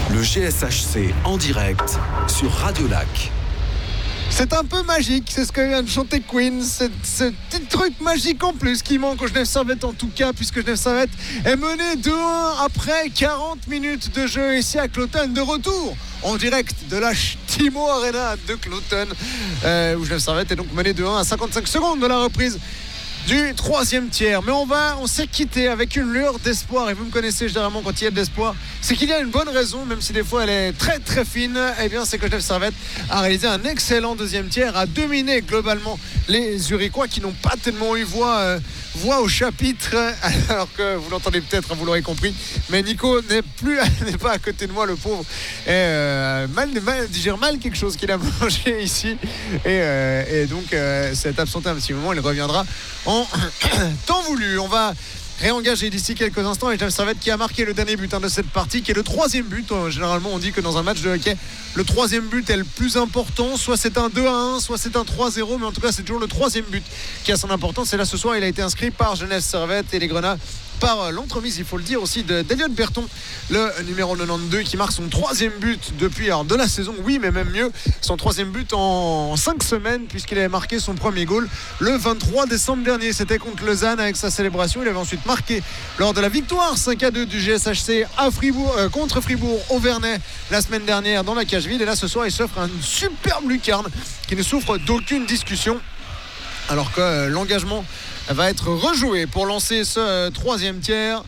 Le GSHC en direct sur Radio Lac. C'est un peu magique, c'est ce que vient de chanter Queen, c'est ce petit truc magique en plus qui manque au Genève Servette en tout cas, puisque Genève Servette est mené 2-1 après 40 minutes de jeu ici à Cloton, de retour en direct de la Timo Arena de Cloton, où Genève Servette est donc mené 2-1 à 55 secondes de la reprise du troisième tiers. Mais on s'est quitté avec une lueur d'espoir, et vous me connaissez généralement quand il y a de l'espoir, c'est qu'il y a une bonne raison, même si des fois elle est très très fine. Eh bien c'est que Genève Servette a réalisé un excellent deuxième tiers, a dominé globalement les Zurichois qui n'ont pas tellement eu voix au chapitre, alors que vous l'entendez peut-être, vous l'aurez compris, mais Nico n'est pas à côté de moi, le pauvre, et digère mal quelque chose qu'il a mangé ici, et donc s'est absenté un petit moment. Il reviendra en temps voulu. On va réengager d'ici quelques instants, et Genève Servette qui a marqué le dernier but de cette partie, qui est le troisième but. Généralement on dit que dans un match de hockey le troisième but est le plus important, soit c'est un 2-1, soit c'est un 3-0, mais en tout cas c'est toujours le troisième but qui a son importance. Et là ce soir il a été inscrit par Genève Servette et les Grenats par l'entremise, il faut le dire aussi, d'Eliott Berton, le numéro 92, qui marque son troisième but depuis de la saison, oui, mais même mieux, son troisième but en 5 semaines, puisqu'il avait marqué son premier goal le 23 décembre dernier. C'était contre Lausanne avec sa célébration. Il avait ensuite marqué lors de la victoire 5-2 du GSHC à Fribourg, contre Fribourg au Vernet la semaine dernière dans la cage vide. Et là ce soir il s'offre une superbe lucarne qui ne souffre d'aucune discussion, alors que l'engagement va être rejoué pour lancer ce troisième tiers.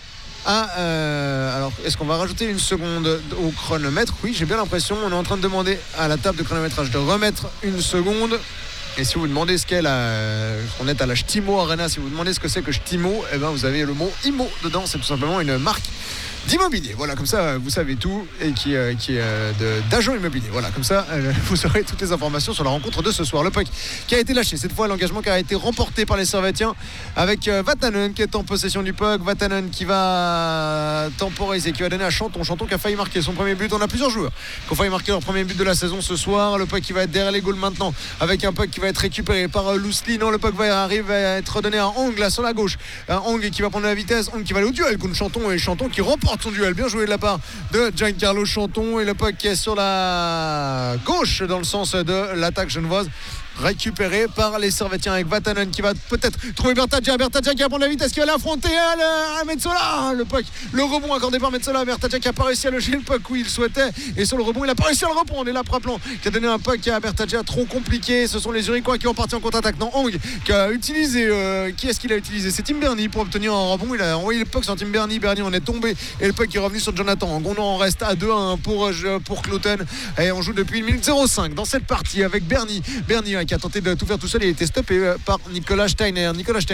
Alors, est-ce qu'on va rajouter une seconde au chronomètre? Oui, j'ai bien l'impression. On est en train de demander à la table de chronométrage de remettre une seconde. Et si vous demandez ce qu'est on est à la Timo Arena, si vous demandez ce que c'est que Timo, eh ben vous avez le mot IMO dedans. C'est tout simplement une marque d'immobilier, voilà, comme ça vous savez tout, et qui est d'agent immobilier, voilà, comme ça vous aurez toutes les informations sur la rencontre de ce soir. Le puck qui a été lâché cette fois, l'engagement qui a été remporté par les Servettiens avec Vatanen qui est en possession du puck. Vatanen qui va temporiser, qui va donner à Chanton qui a failli marquer son premier but. On a plusieurs joueurs qui ont failli marquer leur premier but de la saison ce soir. Le puck qui va être derrière les goals maintenant, avec un puck qui va être récupéré par Lousli. Non, le puck va être donné à Hong là sur la gauche, Hong qui va prendre la vitesse, Hong qui va aller au duel contre Chanton, et Chanton qui remporte son duel. Bien joué de la part de Giancarlo Chanton, et le puck qui est sur la gauche dans le sens de l'attaque genevoise, récupéré par les Servettiens avec Vatanen qui va peut-être trouver Bertadja qui va prendre la vitesse, qui va l'affronter à Metsola. Le rebond accordé par Metsola. Bertadja qui a pas réussi à loger le puck où il souhaitait, et sur le rebond il a pas réussi à le reprendre, et là Praplan qui a donné un puck à Bertadja trop compliqué. Ce sont les Zurichois qui ont parti en contre-attaque. Non, Hong qui a utilisé qui est-ce qu'il a utilisé? C'est Tim Bernie pour obtenir un rebond. Il a envoyé le puck sur Tim Bernie en est tombé, et le puck est revenu sur Jonathan Hong. On en reste à 2-1 pour Cloton, et on joue depuis 1 minute 05 dans cette partie avec Bernie qui a tenté de tout faire tout seul. Il a été stoppé par Nicolas Steiner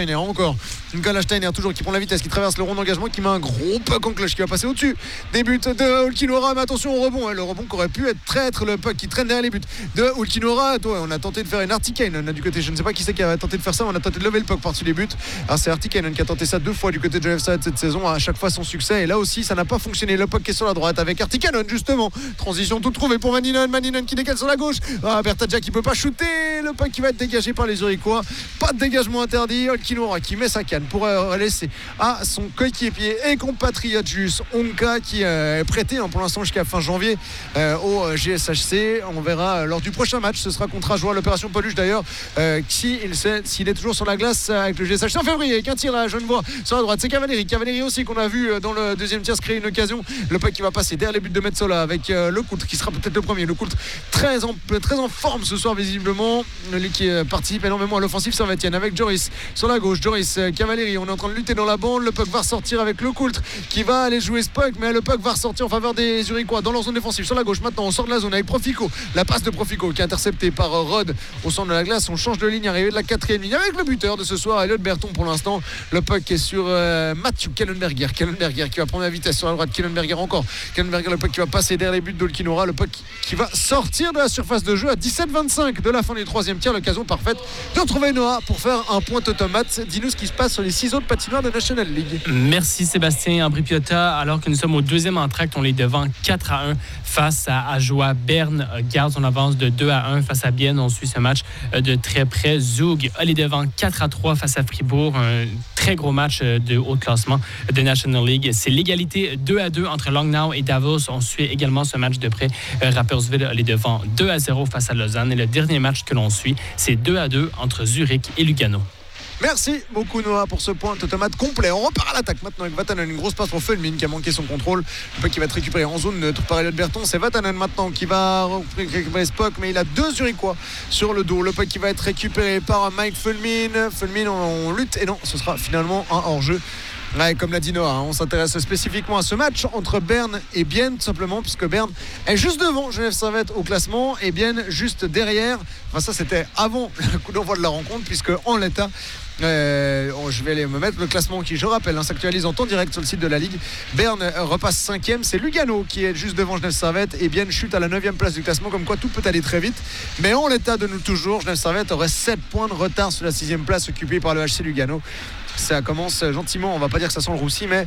toujours, qui prend la vitesse, qui traverse le rond d'engagement, qui met un gros puck en cloche, qui va passer au-dessus des buts de Ulkinora. Mais attention au rebond, le rebond qui aurait pu être le puck qui traîne derrière les buts de Ulkinora. On a tenté de faire une Artikainen du côté, je ne sais pas qui c'est qui a tenté de faire ça, on a tenté de lever le puck par-dessus les buts. Alors c'est Artikainen qui a tenté ça 2 fois du côté de Genève Servette cette saison, à chaque fois son succès, et là aussi ça n'a pas fonctionné. Le puck qui est sur la droite avec Artikainen, justement, transition toute trouvée pour Maninen qui décale sur la gauche. Bertadja qui peut pas shooter, le puck qui va être dégagé par les Zurichois. Pas de dégagement interdit. Olkinora qui met sa canne pour laisser à son coéquipier et compatriote Jus Onka, qui est prêté pour l'instant jusqu'à fin janvier au GSHC. On verra lors du prochain match, ce sera contre Ajoie, l'opération Peluche d'ailleurs, s'il est toujours sur la glace avec le GSHC en février, avec un tir à Genevois sur la droite. C'est Cavalieri aussi qu'on a vu dans le deuxième tiers se créer une occasion. Le puck qui va passer derrière les buts de Metsola avec le Coultre qui sera peut-être le premier. Le Coultre très en forme ce soir visiblement, qui participe énormément à l'offensive servettienne avec Joris sur la gauche. Joris, Cavalieri, on est en train de lutter dans la bande. Le puck va ressortir avec le Coultre qui va aller jouer ce puck, mais le puck va ressortir en faveur des Zurichois dans leur zone défensive sur la gauche. Maintenant on sort de la zone avec Profico, la passe de Profico qui est interceptée par Rod au centre de la glace. On change de ligne, arrivé de la 4e ligne avec le buteur de ce soir, Eliott Berton. Pour l'instant le puck est sur Mathieu Kellenberger qui va prendre la vitesse sur la droite. Kellenberger, le puck qui va passer derrière les buts d'Olkinora. Le puck qui va sortir de la surface de jeu à 17-25 de la fin du 3 troisième tiers, l'occasion parfaite de retrouver Noah pour faire un point automate. Dis-nous ce qui se passe sur les 6 autres patinoires de National League. Merci Sébastien. Ambry Piotta, alors que nous sommes au deuxième entracte, on est devant 4-1 face à Ajoie. Berne garde son avance de 2-1 face à Bienne. On suit ce match de très près. Zug est devant 4-3 face à Fribourg. Un très gros match de haut classement de National League. C'est l'égalité 2-2 entre Langnau et Davos. On suit également ce match de près. Rapperswil est devant 2-0 face à Lausanne. Et le dernier match que l'on suit, c'est 2-2 entre Zurich et Lugano. Merci beaucoup Noah pour ce point automate complet. On repart à l'attaque maintenant avec Vatanen. Une grosse passe pour Fulmin qui a manqué son contrôle. Le puck qui va être récupéré en zone neutre par Elliot Berton. C'est Vatanen maintenant qui va récupérer ce puck, mais il a 2 Zurichois sur le dos. Le puck qui va être récupéré par Mike Fulmin. Fulmin on lutte et non, ce sera finalement un hors-jeu. Ouais, comme l'a dit Noah, on s'intéresse spécifiquement à ce match entre Berne et Bienne, tout simplement, puisque Berne est juste devant Genève Servette au classement et Bienne juste derrière. Enfin, ça, c'était avant le coup d'envoi de la rencontre, puisque en l'état, je vais aller me mettre le classement qui, je rappelle, s'actualise en temps direct sur le site de la Ligue. Berne repasse 5e, c'est Lugano qui est juste devant Genève Servette et Bienne chute à la 9e place du classement, comme quoi tout peut aller très vite. Mais en l'état de nous toujours, Genève Servette aurait 7 points de retard sur la 6e place occupée par le HC Lugano. Ça commence gentiment, on va pas dire que ça sent le roussi, mais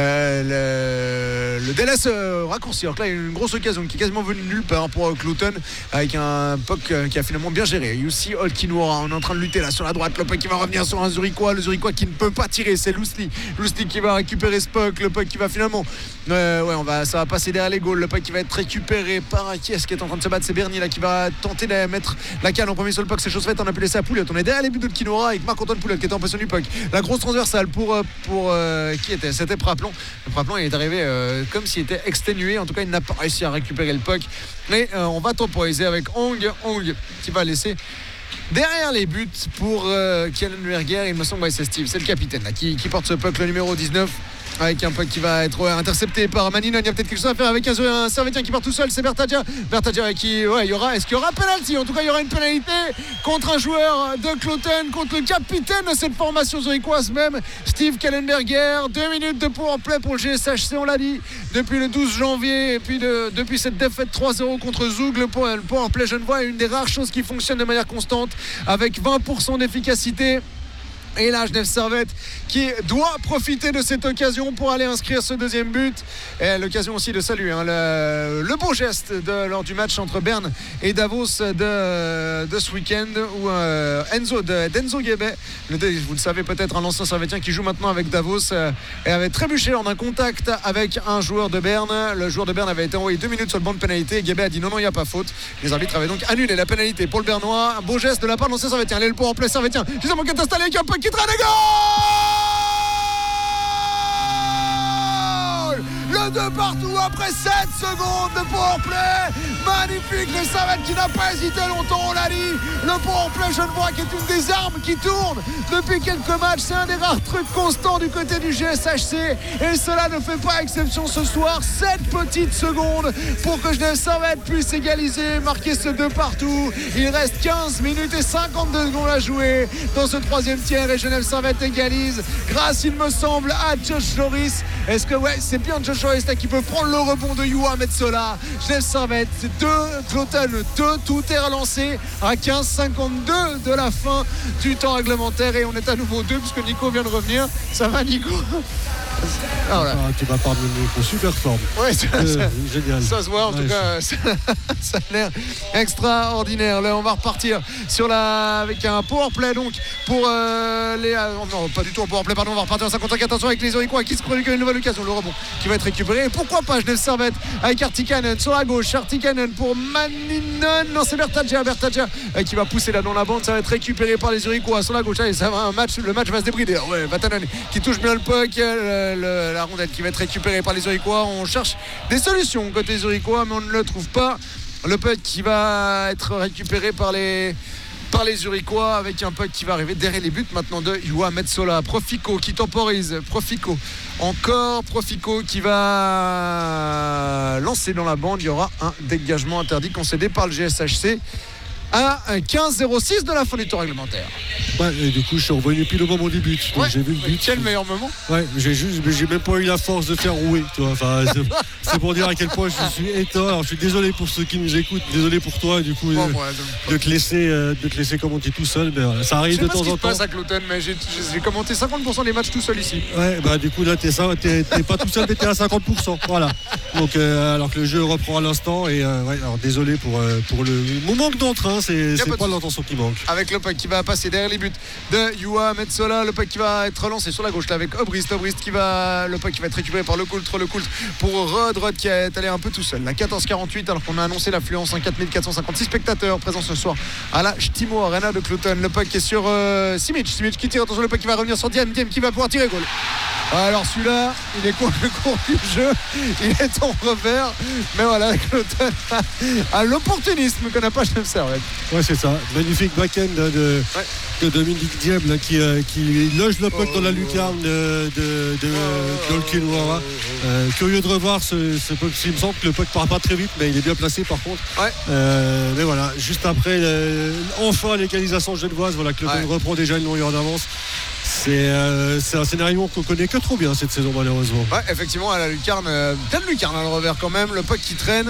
le délai se raccourcit. Alors que là, il y a une grosse occasion qui est quasiment venue nulle part pour Clouton, avec un puck qui a finalement bien géré. Yussi Olkinora, on est en train de lutter là sur la droite. Le puck qui va revenir sur un Zurichois, le Zurichois qui ne peut pas tirer, c'est Lousli qui va récupérer ce puck. Le puck qui va finalement, ça va passer derrière les goals. Le puck qui va être récupéré par qui est-ce qui est en train de se battre? C'est Bernier là qui va tenter de mettre la canne en premier sur le puck. C'est chose faite, on a pu laisser à Pouliot. On est derrière les buts d'Olkinora avec Marc-Antoine Pouliot qui était en possession du puck. La grosse transversale pour qui était? C'était Praplon. Le Praplon, il est arrivé comme s'il était exténué. En tout cas, il n'a pas réussi à récupérer le puck. Mais on va temporiser avec Hong qui va laisser derrière les buts pour Kiellenberger. Il me semble que c'est Steve, c'est le capitaine là, qui porte ce puck, le numéro 19. Avec un puck qui va être intercepté par Maninon. Il y a peut-être quelque chose à faire avec un Servetien qui part tout seul. C'est Bertadia qui, est-ce qu'il y aura penalty? En tout cas, il y aura une pénalité contre un joueur de Cloten, contre le capitaine de cette formation zurichoise même, Steve Kiellenberger. 2 minutes de power play pour le GSHC, on l'a dit, depuis le 12 janvier. Et puis depuis cette défaite 3-0 contre Zug, le power play genevois est une des rares choses qui fonctionne de manière constante avec 20% d'efficacité. Et là, Genève Servette qui doit profiter de cette occasion pour aller inscrire ce deuxième but. Et l'occasion aussi de saluer le beau geste lors du match entre Berne et Davos de ce week-end où d'Enzo Guébet, vous le savez peut-être, un ancien Servettien qui joue maintenant avec Davos, et avait trébuché lors d'un contact avec un joueur de Berne. Le joueur de Berne avait été envoyé 2 minutes sur le banc de pénalité. Guébet a dit non, il n'y a pas faute. Les arbitres avaient donc annulé la pénalité pour le Bernois. Un beau geste de la part de l'ancien Servettien. Allez, le power play Servettien. Justement, qui est installé avec un peu qui traîne et goal! Le 2 partout après 7 secondes de powerplay. Magnifique, le Servette qui n'a pas hésité longtemps, on l'a dit. Le powerplay genevois qui est une des armes qui tourne depuis quelques matchs. C'est un des rares trucs constants du côté du GSHC. Et cela ne fait pas exception ce soir. 7 petites secondes pour que Genève Servette puisse égaliser, marquer ce 2 partout. Il reste 15 minutes et 52 secondes à jouer dans ce troisième tiers. Et Genève Servette égalise grâce, il me semble, à Josh Joris. Est-ce que c'est bien Josh Joris qui peut prendre le rebond de Juha Metsola? Genève Servette, c'est 2, Cloten 2, tout est relancé à 15:52 de la fin du temps réglementaire et on est à nouveau 2 puisque Nico vient de revenir. Ça va Nico? Tu vas parler de Nico, super forme. Ouais, génial. Ça se voit en tout cas, ça a l'air extraordinaire. Là, on va repartir avec un power play donc pour non, pas du tout un power play, pardon. On va repartir en 55. Attention avec les Zurichois qui se produit une nouvelle occasion. Le rebond qui va être récupéré. Et pourquoi pas Genève Servette avec Artikainen sur la gauche. Artikainen pour Maninon. Non, c'est Bertadia qui va pousser là dans la bande. Ça va être récupéré par les Zurichois sur la gauche. Allez, ça va, le match va se débrider. Ouais, Vatanen qui touche bien le puck. La rondelle qui va être récupérée par les Zurichois. On cherche des solutions côté Zurichois, mais on ne le trouve pas. Le puck qui va être récupéré par les Zurichois avec un puck qui va arriver derrière les buts maintenant de Juha Metsola. Profico qui temporise. Profico qui va lancer dans la bande. Il y aura un dégagement interdit concédé par le GSHC à 15-06 de la fin du temps réglementaire. Ouais, et du coup, je suis revenu pile au moment du but. Donc, j'ai vu le but. Quel meilleur moment. Ouais, j'ai même pas eu la force de faire rouer. Tu vois. Enfin, c'est pour dire à quel point je suis étonné. Alors, je suis désolé pour ceux qui nous écoutent, désolé pour toi, du coup, de te laisser commenter tout seul. Mais voilà, ça arrive de temps en temps. Je sais pas ce qui se passe à Cloton, mais j'ai commenté 50% des matchs tout seul ici. Ouais, bah du coup là, t'es pas tout seul, mais t'es à 50%. Voilà. Donc, alors que le jeu reprend à l'instant. Et ouais, alors désolé pour mon manque d'entrain. C'est pas l'intention qui manque. Avec le puck qui va passer derrière les buts de Juha Metsola, le puck qui va être relancé sur la gauche là avec Obrist le puck qui va être récupéré par le Coultre pour Rod qui est allé un peu tout seul. La 14-48 alors qu'on a annoncé l'affluence, 4456 spectateurs présents ce soir à la Stimo Arena de Cloton. Le puck est sur Simic qui tire, attention, le puck qui va revenir sur Diem qui va pouvoir tirer goal. Alors celui-là, il est contre le cours du jeu, il est en revers, mais voilà, Cloton a l'opportunisme qu'on n'a pas chez Servette. Ouais, c'est ça, magnifique back-end de Dominique Diable qui loge le puck dans la lucarne de Olkinuora. Curieux de revoir ce puck. Il me semble que le puck part pas très vite, mais il est bien placé par contre. Ouais. Mais voilà, juste après enfin l'égalisation genevoise, voilà, Cloton reprend déjà une longueur d'avance. C'est un scénario qu'on connaît que trop bien cette saison malheureusement. Ouais, effectivement, à la lucarne, belle lucarne à le revers quand même, le puck qui traîne.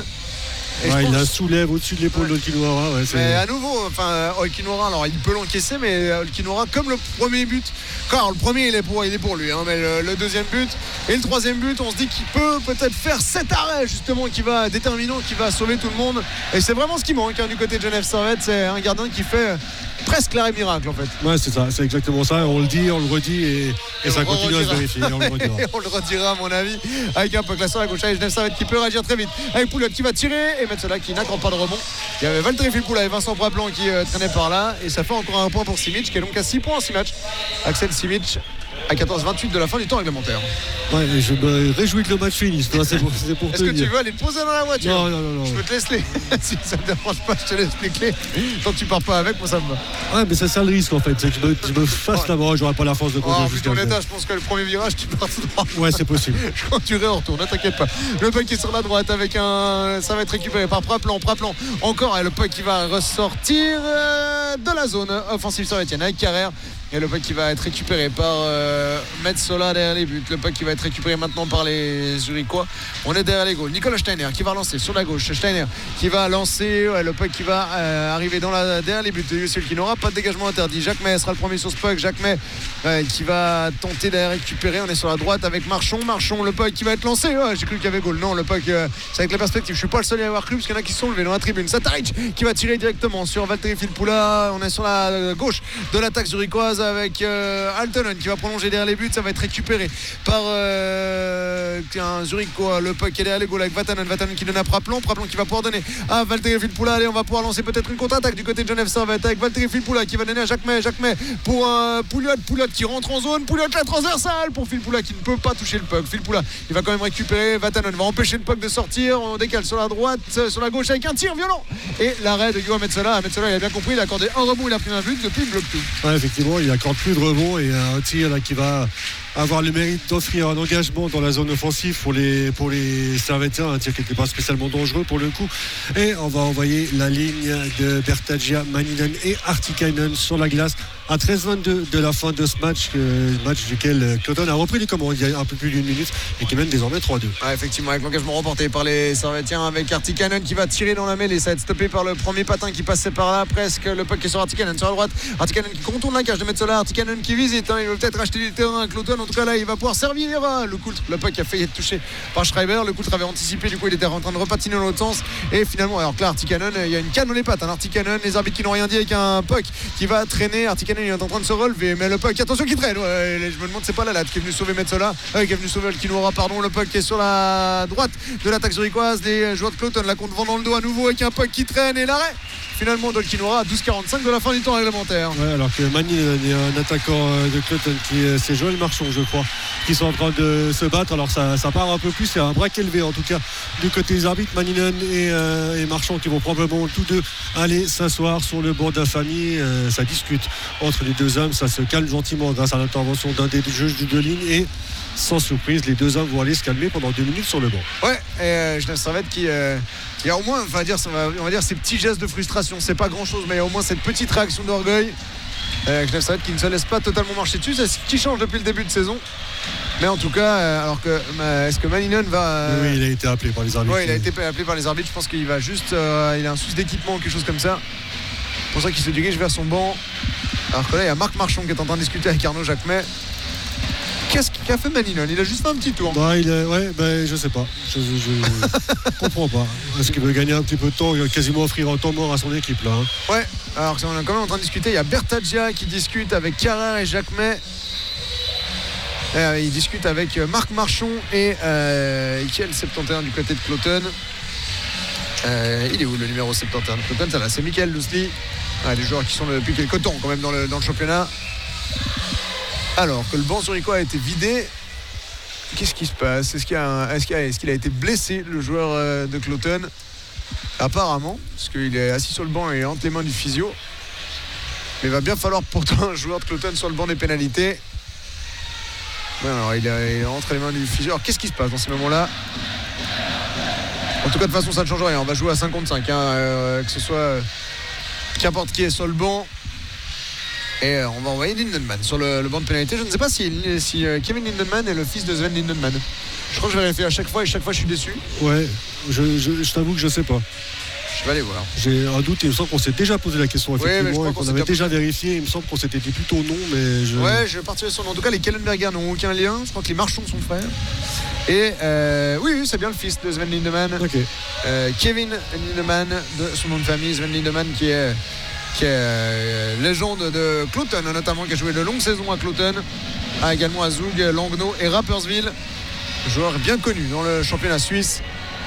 Il la soulève au-dessus de l'épaule d'Olkinuora. Ouais, mais à nouveau, Olkinuora, alors il peut l'encaisser, mais Olkinuora, comme le premier but, car le premier il est pour lui, hein, mais le deuxième but et le troisième but, on se dit qu'il peut peut-être faire cet arrêt justement qui va déterminant, qui va sauver tout le monde. Et c'est vraiment ce qui manque du côté de Genève Servette, c'est un gardien qui fait presque l'arrêt miracle en fait. Ouais, c'est ça, c'est exactement ça. On le dit, on le redit et ça continue à se vérifier. On le redira à mon avis avec un peu classé à la gauche. Genève Servette qui peut réagir très vite avec Pouliot qui va tirer et Metsola qui n'accorde pas de rebond. Il y avait Valtteri Filppula et Vincent Praplan qui traînaient par là et ça fait encore un point pour Simic qui est donc à 6 points en 6 matchs. Axel Simic à 14-28 de la fin du temps réglementaire. Ouais, je me réjouis que le match finisse. C'est pour Est-ce que tu veux aller te poser dans la voiture? Non. Je peux te laisser les. Si ça te dérange pas, je te laisse les clés. Tant que tu pars pas avec, moi ça me va. Ouais, mais c'est ça le risque en fait. C'est que je me fasse là-bas, j'aurai pas la force de conduire. Vu ton état, je pense que le premier virage, tu pars tout droit. Ouais, c'est possible. Je conduirai en retour, ne t'inquiète pas. Le puck est sur la droite avec ça va être récupéré par Praplan. Encore, le puck qui va ressortir de la zone offensive servétienne avec Carrère. Et le puck qui va être récupéré par Metsola derrière les buts. Le puck qui va être récupéré maintenant par les Zurichois. On est derrière les goals. Nicolas Steiner qui va lancer sur la gauche. Steiner qui va lancer. Le puck qui va arriver derrière les buts de Youssef qui n'aura pas de dégagement interdit. Jacques May sera le premier sur ce puck. Jacques May qui va tenter de récupérer. On est sur la droite avec Marchand. Le puck qui va être lancé. J'ai cru qu'il y avait goal. Non, le puck, c'est avec la perspective. Je suis pas le seul à y avoir cru parce qu'il y en a qui se sont levés dans la tribune. Sataric qui va tirer directement sur Valtteri Filppula. On est sur la gauche de l'attaque zurichoise avec Altonen qui va prolonger derrière les buts. Ça va être récupéré par un Zurichois. Le puck est derrière les goals avec Vatanen qui donne à Praplan qui va pouvoir donner à Valtteri Filppula. Allez, on va pouvoir lancer peut-être une contre-attaque du côté de Genève Servette avec Valtteri Filppula qui va donner à Jacques May pour Pouliot qui rentre en zone. Pouliot la transversale pour Filppula qui ne peut pas toucher le puck. Filppula il va quand même récupérer. Vatanen va empêcher le puck de sortir. On décale sur la droite, sur la gauche avec un tir violent et l'arrêt de Juha Metsola. Metsola il a bien compris, il a accordé un rebond, il a pris un but, depuis il bloque tout. Ouais, effectivement, il accorde plus de rebond et un tir là qui va avoir le mérite d'offrir un engagement dans la zone offensive pour les Servettiens, un tir qui n'était pas spécialement dangereux pour le coup. Et on va envoyer la ligne de Bertagia, Maninen et Artikainen sur la glace à 13-22 de la fin de ce match, match duquel Cloton a repris les commandes il y a un peu plus d'une minute et qui mène désormais 3-2. Effectivement, avec l'engagement remporté par les Servettiens avec Artikainen qui va tirer dans la mêlée. Ça va être stoppé par le premier patin qui passait par là presque. Le puck est sur Artikainen sur la droite. Artikainen qui contourne la cage de Metsola. Artikainen qui visite. Il veut peut-être racheter du terrain à Cloton. En tout cas là il va pouvoir servir le Coultre. Le puck a failli être touché par Schreiber. Le Coultre avait anticipé, du coup il était en train de repatiner dans l'autre sens et finalement alors que là Artikainen il y a une canne dans les pattes. Artikainen, les arbitres qui n'ont rien dit avec un puck qui va traîner. Artikainen il est en train de se relever mais le puck attention qui traîne. Je me demande c'est pas la latte qui est venu sauver Metsola qui est venu sauver Olkinuora pardon. Le puck est sur la droite de l'attaque zurichoise. Les joueurs de Cloton la comptent vent dans le dos à nouveau avec un puck qui traîne et l'arrêt finalement d'Olkinuora à 12-45 de la fin du temps réglementaire. Ouais, alors que Mani est un attaquant de Cloton qui c'est Joël Marchand je crois, qui sont en train de se battre. Alors ça part un peu plus, c'est un braque élevé en tout cas du côté des arbitres. Maninen et Marchand qui vont probablement tous deux aller s'asseoir sur le banc d'infamie. Ça discute entre les deux hommes, ça se calme gentiment grâce à l'intervention d'un des juges du deux lignes et sans surprise, les deux hommes vont aller se calmer pendant 2 minutes sur le banc. Ouais, et Genève Servette qui a au moins, on va dire ces petits gestes de frustration. C'est pas grand chose, mais il y a au moins cette petite réaction d'orgueil. Genève Servette qui ne se laisse pas totalement marcher dessus. C'est ce qui change depuis le début de saison. Mais en tout cas, alors que est-ce que Maninen va. Oui, il a été appelé par les arbitres. Oui, il a été appelé par les arbitres. Je pense qu'il va juste. Il a un souci d'équipement ou quelque chose comme ça. C'est pour ça qu'il se dirige vers son banc. Alors que là, il y a Marc Marchand qui est en train de discuter avec Arnaud Jacquemet. Qu'est-ce qu'a fait Maninen? Il a juste fait un petit tour. Je sais pas. Je comprends pas. Est-ce qu'il veut gagner un petit peu de temps, quasiment offrir un temps mort à son équipe là, hein. Ouais, alors on est quand même en train de discuter. Il y a Bertaggia qui discute avec Carrère et Jacquemet. Il discute avec Marc Marchand et qui est le 71 du côté de Cloton. Il est où le numéro 71 de Cloton? Ça là, c'est Michael Lousli. Des joueurs qui sont depuis quelques temps quand même dans le championnat. Alors que le banc zurichois a été vidé, qu'est-ce qui se passe? Est-ce qu'il a été blessé, le joueur de Cloton? Apparemment, parce qu'il est assis sur le banc et entre les mains du physio. Mais il va bien falloir pourtant un joueur de Cloton sur le banc des pénalités. Ouais, alors il est entre les mains du physio. Alors qu'est-ce qui se passe dans ces moments-là? En tout cas, de toute façon, ça ne change rien. On va jouer à 55, que ce soit qu'importe qui est sur le banc. Et on va envoyer Lindenmann sur le banc de pénalité. Je ne sais pas si Kevin Lindenmann est le fils de Sven Lindenmann. Je crois que je vérifie à chaque fois et chaque fois je suis déçu. Ouais, je t'avoue que je sais pas. Je vais aller voir. J'ai un doute, il me semble qu'on s'est déjà posé la question effectivement, et qu'on avait déjà vérifié. Il me semble qu'on s'était dit plutôt non, mais Ouais, je vais partir sur le nom. En tout cas, les Kellenberger n'ont aucun lien. Je crois que les Marchand sont frères. Et oui, c'est bien le fils de Sven Lindemann. Okay. Kevin Lindemann, de son nom de famille. Sven Lindemann qui est légende de Cloton, notamment, qui a joué de longues saisons à Cloton, également à Zug, Langnau et Rapperswil. Joueur bien connu dans le championnat suisse,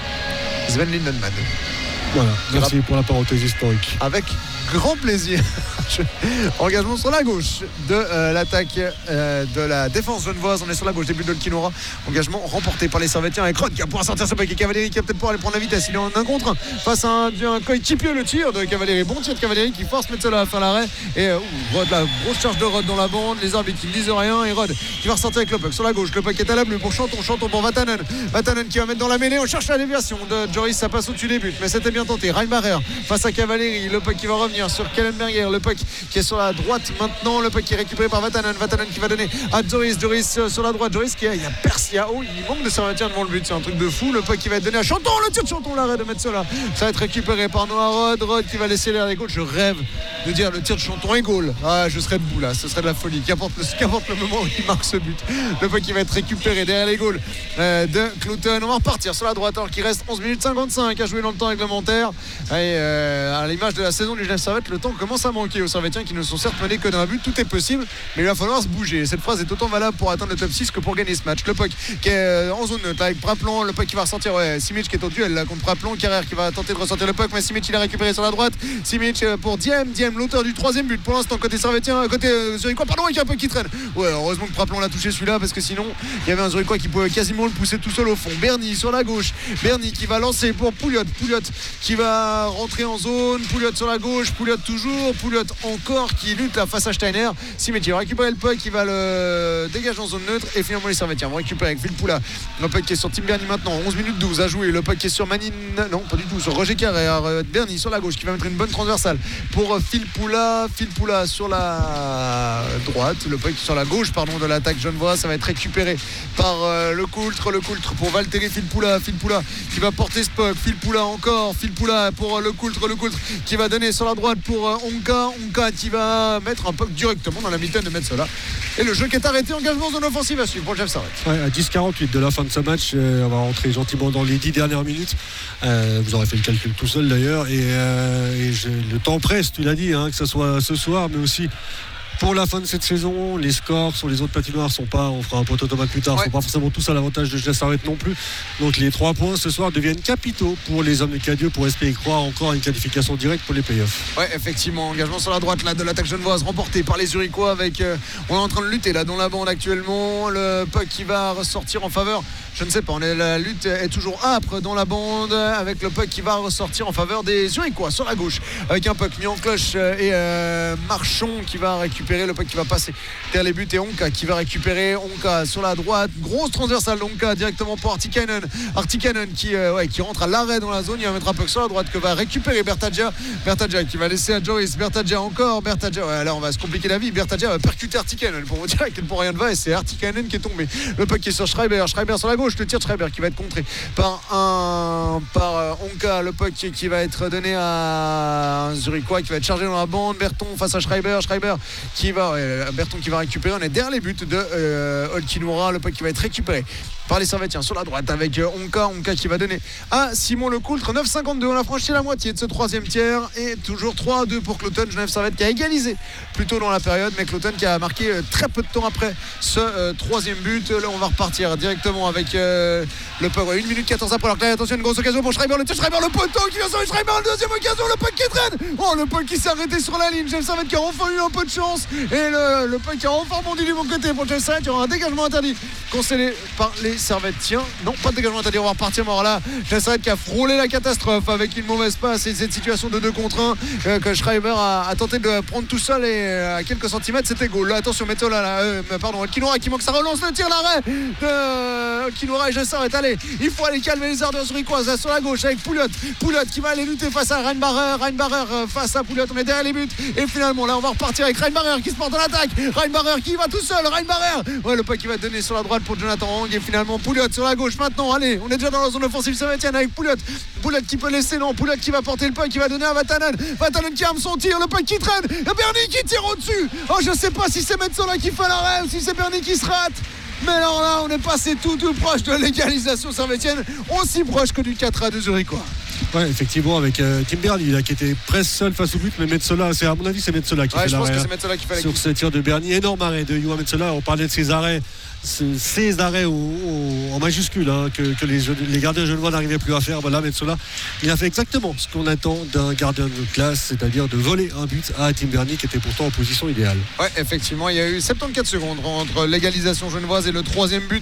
Sven Lindemann. Voilà, merci pour la parenthèse historique. Avec grand plaisir. Engagement sur la gauche de l'attaque de la défense genevoise. On est sur la gauche, début de Olkinora. Engagement remporté par les Servettiens avec Rod qui va pouvoir sortir ce paquet. Cavalieri qui va peut-être pouvoir aller prendre la vitesse. Il est en 1 contre 1 face à un coéquipier. Le tir de Cavalieri, bon tir de Cavalieri qui force Metsola à faire l'arrêt. Et Rod, la grosse charge de Rod dans la bande. Les arbitres qui ne disent rien. Et Rod qui va ressortir avec le puck sur la gauche. Le puck est à la bleue pour Chanton pour Vatanen qui va mettre dans la mêlée. On cherche la déviation de Joris. Ça passe au-dessus des buts, mais c'était bien tenté. Reinbacher face à Cavalieri. Le puck qui va revenir sur Kellenberger. Le puck qui est sur la droite maintenant. Le puck qui est récupéré par Vatanen qui va donner à Joris sur la droite. Joris il manque de Servetien devant le but. C'est un truc de fou. Le puck qui va être donné à Chanton. Le tir de Chanton, l'arrêt de Metsola. Ça va être récupéré par Noah Rod qui va laisser l'air des goals. Je rêve de dire le tir de Chanton est goal. Je serais debout là. Ce serait de la folie. Qu'importe le moment où il marque ce but. Le puck qui va être récupéré derrière les goals de Cloton. On va repartir sur la droite alors qu'il reste 11 minutes 55 à jouer dans le temps réglementaire. Et à l'image de la saison du Genève Servette, le temps commence à manquer aux Servettiens qui ne sont certes menés que d'un but. Tout est possible, mais il va falloir se bouger. Cette phrase est autant valable pour atteindre le top 6 que pour gagner ce match. Le puck qui est en zone neutre avec Praplan. Le puck qui va ressortir. Simic qui est au duel là contre Praplan. Carrère qui va tenter de ressortir le puck, mais Simic il a récupéré sur la droite. Simic pour Diem, l'auteur du 3e but pour l'instant côté Servetien, côté Zurichois. Pardon, il y a un puck qui traîne. Ouais, heureusement que Praplan l'a touché celui-là parce que sinon il y avait un Zurichois qui pouvait quasiment le pousser tout seul au fond. Berny sur la gauche. Berny qui va lancer pour Pouliot qui va rentrer en zone. Pouliot sur la gauche. Pouliot toujours. Pouliot encore qui lutte là face à Steiner. Simeti va récupérer le puck, qui va le dégager en zone neutre et finalement les Servettiens vont récupérer avec Phil Poula. Le puck qui est sur Tim Berny maintenant, 11 minutes 12 à jouer. Le puck qui est sur Manine, non pas du tout, sur Roger Carrère. Berny sur la gauche qui va mettre une bonne transversale pour Phil Poula sur la droite. Le puck sur la gauche de l'attaque genevoise. Ça va être récupéré par le Coultre pour Valtteri Phil Poula qui va porter ce puck. Phil Poula pour le Coultre qui va donner sur la droite pour Onka qui va mettre un puck directement dans la mitaine de Metsola. Et le jeu qui est arrêté, engagement zone offensive à suivre pour Genève Servette. Ouais, à 10:48 de la fin de ce match, on va rentrer gentiment dans les 10 dernières minutes. Vous aurez fait le calcul tout seul d'ailleurs. Et le temps presse, tu l'as dit, que ce soit ce soir, mais aussi pour la fin de cette saison. Les scores sur les autres patinoires sont pas, on fera un point automate plus tard, sont pas forcément tous à l'avantage de Genève Servette non plus. Donc les 3 points ce soir deviennent capitaux pour les hommes de Cadieux pour espérer croire encore à une qualification directe pour les playoffs. Ouais, effectivement, engagement sur la droite là de l'attaque genevoise remporté par les Zurichois avec on est en train de lutter là dans la bande actuellement, le puck qui va ressortir en faveur, je ne sais pas, la lutte est toujours âpre dans la bande avec le puck qui va ressortir en faveur des Zurichois sur la gauche avec un puck mis en cloche et Marchand qui va récupérer le puck qui va passer derrière les buts et Onka qui va récupérer Onka sur la droite, grosse transversale d'Onka directement pour Artikainen qui rentre à l'arrêt dans la zone, il va mettre un puck sur la droite que va récupérer Bertadja qui va laisser à Joris, Bertadja là on va se compliquer la vie, Bertadja va percuter Artikainen pour vous dire à quel point rien ne va et c'est Artikainen qui est tombé, le puck qui est sur Schreiber sur la gauche, le tir de Schreiber qui va être contré par Onka, le puck qui va être donné à Zurichois qui va être chargé dans la bande, Berton face à Schreiber qui va récupérer, on est derrière les buts de Olkinura, le puck qui va être récupéré par les Servettiens sur la droite avec Onka qui va donner à Simon Lecoultre. 9,52, on a franchi la moitié de ce troisième tiers et toujours 3-2 pour Cloton. Genève Servette qui a égalisé plus tôt dans la période, mais Cloton qui a marqué très peu de temps après ce troisième but. Là on va repartir directement avec le puck, 1 minute 14 après. Alors là, attention, une grosse occasion pour Schreiber, le poteau qui vient sur Schreiber, la deuxième occasion, le puck qui traîne, le puck qui s'est arrêté sur la ligne. Genève Servette qui a enfin eu un peu de chance et le puck qui a enfin bondi du bon côté pour Genève Servette. Il y aura un dégagement interdit concédé par les Servettiens. Non, pas de dégagement interdit, on va repartir. Mais alors là, Genève Servette qui a frôlé la catastrophe avec une mauvaise passe et cette situation de 2 contre 1 que Schreiber a tenté de prendre tout seul et à quelques centimètres c'était goal. Là, attention, Metzola Olkinura qui manque sa relance, le tir, l'arrêt de Olkinura et Genève Servette. Allez, il faut aller calmer les ardeurs zurichoises sur la gauche avec Pouliot qui va aller lutter face à Reinbarer face à Pouliot, on est derrière les buts et finalement là on va repartir avec Reinbarer qui se porte en attaque, Reinbarer qui va tout seul, le puck qui va donner sur la droite pour Jonathan Hong et finalement Pouliot sur la gauche. Maintenant allez, on est déjà dans la zone offensive servettienne avec Pouliot qui peut laisser, Pouliot qui va porter le puck, qui va donner à Vatanen qui arme son tir, le puck qui traîne, Berny qui tire au-dessus, je sais pas si c'est Metzola qui fait l'arrêt ou si c'est Berny qui se rate. Mais alors là, on est passé tout proche de l'égalisation servettienne, aussi proche que du 4-2 zurichois. Ouais, effectivement, avec Tim Berny là, qui était presque seul face au but, mais Metzola, à mon avis, c'est Metzola qui fait l'arrêt sur ce tir de Berny. Énorme arrêt de Johan Metzola. On parlait de ses arrêts en majuscule que les gardiens genevois n'arrivaient plus à faire. Voilà, Metzola, il a fait exactement ce qu'on attend d'un gardien de classe, c'est-à-dire de voler un but à Tim Berny qui était pourtant en position idéale. Ouais, effectivement, il y a eu 74 secondes entre l'égalisation genevoise et le troisième but.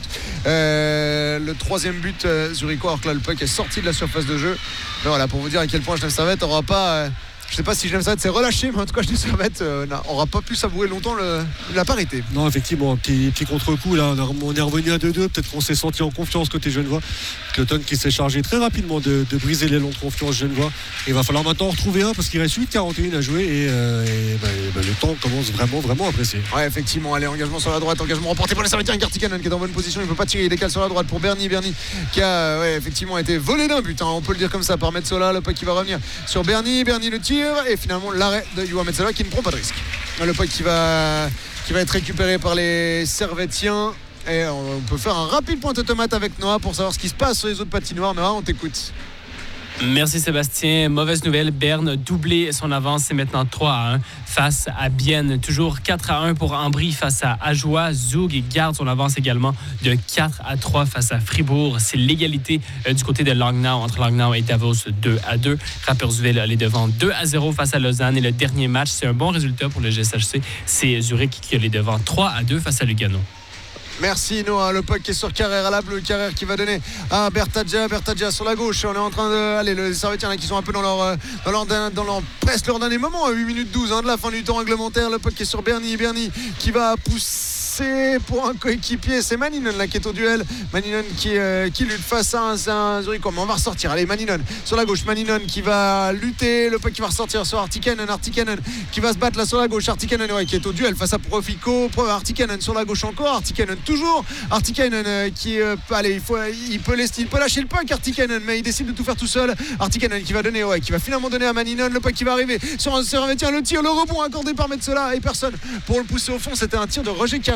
Zurichois, alors que là le puck est sorti de la surface de jeu. Mais voilà, pour vous dire à quel point Genève Servette n'aura pas. Je ne sais pas si Genève Servette s'est relâché, mais en tout cas Genève Servette n'aura pas pu savourer longtemps la parité. Non, effectivement, un petit contre-coup là, on est revenu à 2-2, peut-être qu'on s'est senti en confiance côté genevois. Cloton qui s'est chargé très rapidement de briser l'élan de confiance genevois. Il va falloir maintenant en retrouver un parce qu'il reste 8-41 à jouer et le temps commence vraiment à presser. Ouais, effectivement, allez, engagement sur la droite, engagement remporté par les Servettiens, Artikainen qui est en bonne position, il ne peut pas tirer, il décale sur la droite pour Berny qui a effectivement été volé d'un but, on peut le dire comme ça, par Metzola, le puck qui va revenir sur Berny le tir et finalement l'arrêt de Johan Metzola qui ne prend pas de risque. Le puck qui va être récupéré par les Servettiens et on peut faire un rapide point automate avec Noah pour savoir ce qui se passe sur les autres patinoires. Noah, on t'écoute. Merci Sébastien. Mauvaise nouvelle, Berne doublé son avance, c'est maintenant 3-1 face à Bienne. Toujours 4-1 pour Ambry face à Ajoie. Zoug garde son avance également de 4-3 face à Fribourg. C'est l'égalité du côté de Langnau, entre Langnau et Davos, 2-2. Rapperswil les devant 2-0 face à Lausanne. Et le dernier match, c'est un bon résultat pour le GSHC. C'est Zurich qui les devant 3-2 face à Lugano. Merci Noah, le puck est sur Carrère à la bleue, Carrère qui va donner à Bertadja sur la gauche. On est en train de aller, les Servettiens là, qui sont un peu dans leur presque leur dernier moment, à 8 minutes 12 de la fin du temps réglementaire. Le puck est sur Berny qui va pousser pour un coéquipier, c'est Maninen là qui est au duel. Maninen qui lutte face à un Zurichois. Mais on va ressortir, allez, Maninen sur la gauche, Maninen qui va lutter, le puck qui va ressortir sur Artikainen qui va se battre là sur la gauche, Artikainen qui est au duel face à Profiko, Artikainen sur la gauche encore, Artikainen toujours, Artikainen qui il peut lâcher le puck, Artikainen, mais il décide de tout faire tout seul. Artikainen qui va donner, qui va finalement donner à Maninen, le puck qui va arriver sur un Servetien, le tir, le rebond accordé par Metzola et personne pour le pousser au fond. C'était un tir de Roger Carrère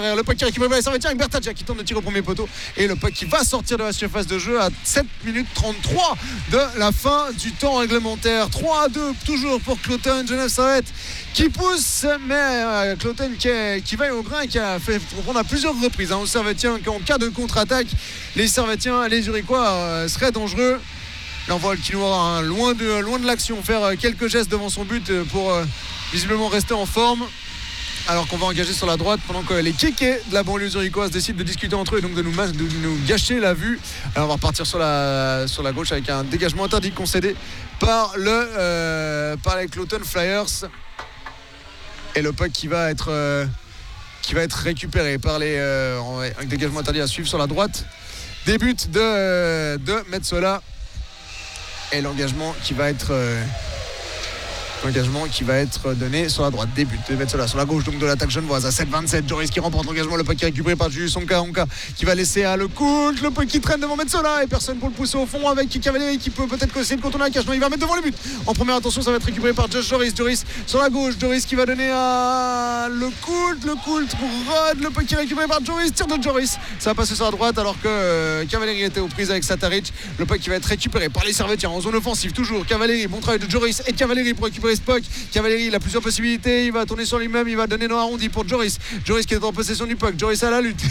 derrière. Le puck qui récupère les Servetien avec Bertaggia qui tente de tirer au premier poteau. Et le puck qui va sortir de la surface de jeu à 7 minutes 33 de la fin du temps réglementaire. 3-2 toujours pour Cloton. Genève Servette qui pousse, mais Cloton qui va au grain, qui a fait prendre à plusieurs reprises aux Servetiens qu'en cas de contre-attaque, les Servetiens, les Zurichois seraient dangereux. Là on voit le Quinois loin de l'action faire quelques gestes devant son but pour visiblement rester en forme, alors qu'on va engager sur la droite pendant que les kékés de la banlieue zurichoise décident de discuter entre eux et donc de nous gâcher la vue. Alors on va repartir sur la gauche avec un dégagement interdit concédé par les Cloton Flyers, et le puck qui va être récupéré par un dégagement interdit à suivre sur la droite. Début de Metsola, et l'engagement qui va être donné sur la droite. Début de Metsola sur la gauche donc de l'attaque genevoise à 7-27. Joris qui remporte l'engagement, le puck qui est récupéré par Julius Onka qui va laisser à Lecoultre, le puck qui traîne devant Metsola et personne pour le pousser au fond avec Cavalieri qui peut peut-être essayer de contourner la cage. Non, il va mettre devant le but. En première attention, ça va être récupéré par Joris sur la gauche. Joris qui va donner à Lecoultre pour Rod, le puck qui est récupéré par Joris, tir de Joris, ça va passer sur la droite alors que Cavalieri était aux prises avec Sataric. Le puck qui va être récupéré par les Servetiens en zone offensive toujours. Cavalieri, bon travail de Joris et Cavalieri pour récupérer Spock. Cavalieri, il a plusieurs possibilités, il va tourner sur lui-même, il va donner dans l'arrondi pour Joris qui est en possession du puck. Joris à la lutte